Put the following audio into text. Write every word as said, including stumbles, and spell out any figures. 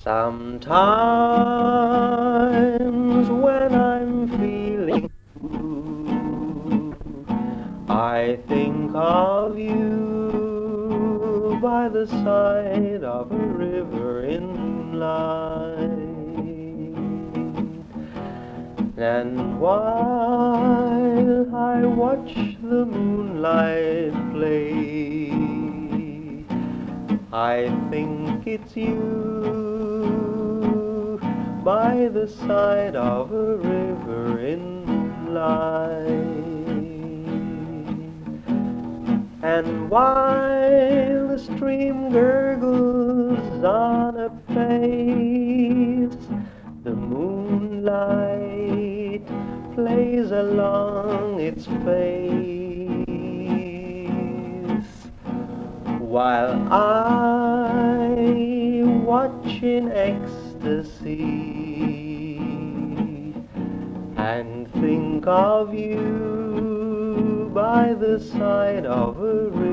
Sometimes when I'm feeling blue, I think of you by the side of a river in light. And while I watch the moonlight play, I think it's you by the side of a river in light. And while the stream gurgles on apace, the moonlight plays along its face, while I watch in ecstasy and think of you by the side of a river